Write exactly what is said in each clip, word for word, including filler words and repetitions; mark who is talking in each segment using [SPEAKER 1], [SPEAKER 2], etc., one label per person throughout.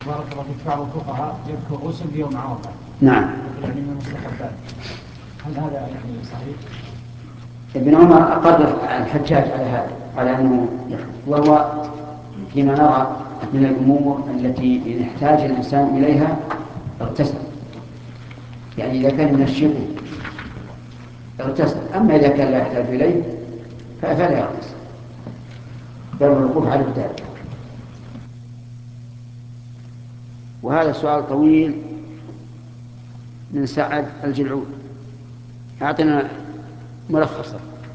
[SPEAKER 1] بارك الله فيك. بعض الفقهاء يذكر غسل بيوم عرفة.
[SPEAKER 2] نعم.
[SPEAKER 1] يعني من المستحبات. هل هذا يعني صحيح؟
[SPEAKER 2] ابن عمر أقر الحجاج على هذا، على أنه وهو فيما نرى من الأمور التي إذا احتاج الإنسان إليها اغتسل، يعني إذا كان ينشطه اغتسل، أما إذا كان لا يحتاج إليه فلا يغتسل، بل الوقوف على ذلك. وهذا سؤال طويل من سعد الجلعود، أعطنا ملخصا.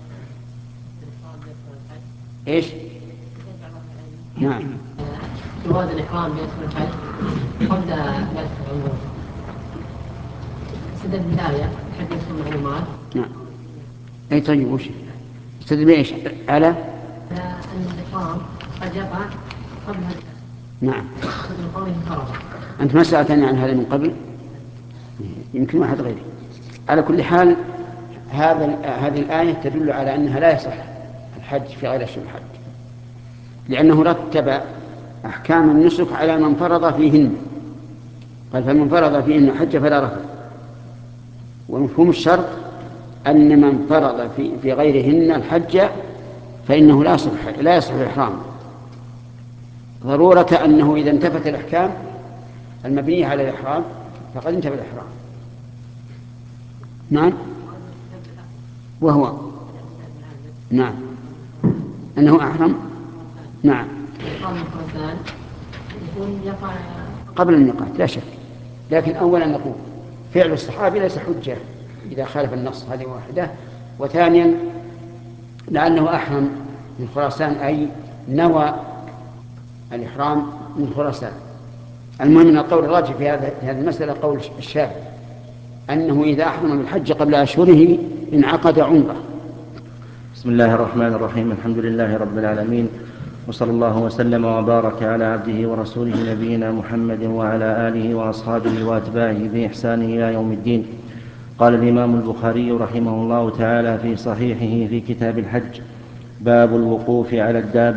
[SPEAKER 2] إيش؟ نعم.
[SPEAKER 3] جواز الإحرام باسم الحج قبل ثلاثة عمر. استدل بالآية حج يسمى معلومات.
[SPEAKER 2] نعم. أي طيب وش؟ استدل بإيش؟ على؟
[SPEAKER 3] أن الإحرام قد يقع قبل هذا.
[SPEAKER 2] نعم.
[SPEAKER 3] من قوله فرض.
[SPEAKER 2] أنت ما سألتني عن هذا من قبل؟ يمكن واحد غيري. على كل حال هذا هذه الآية تدل على أنها لا يصح الحج في غير أشهر الحج، لأنه رتب أحكام النسك على من فرض فيهن، قال فمن فرض فيهن الحج فلا رفث. ومفهوم الشرط أن من فرض في, في غيرهن الحج فإنه لا يصح لا يصح الإحرام، ضرورة أنه إذا انتفت الأحكام المبنية على الإحرام فقد انتفى الإحرام. نعم. وهو نعم أنه أحرم. نعم. قبل الميقات لا شك، لكن أولا نقول فعل الصحابي ليس حجة إذا خالف النص، هذه واحدة. وثانيا لأنه أحرم من خراسان، أي نوى الإحرام من خراسان. المهم من القول الراجح في هذه المسألة قول الشافعي أنه إذا أحرم بالحج قبل أشهره انعقد عمره.
[SPEAKER 4] بسم الله الرحمن الرحيم. الحمد لله رب العالمين، وصلى الله وسلم وبارك على عبده ورسوله نبينا محمد وعلى آله وأصحابه وأتباعه بإحسان إلى يوم الدين. قال الإمام البخاري رحمه الله تعالى في صحيحه في كتاب الحج: باب الوقوف على الدابة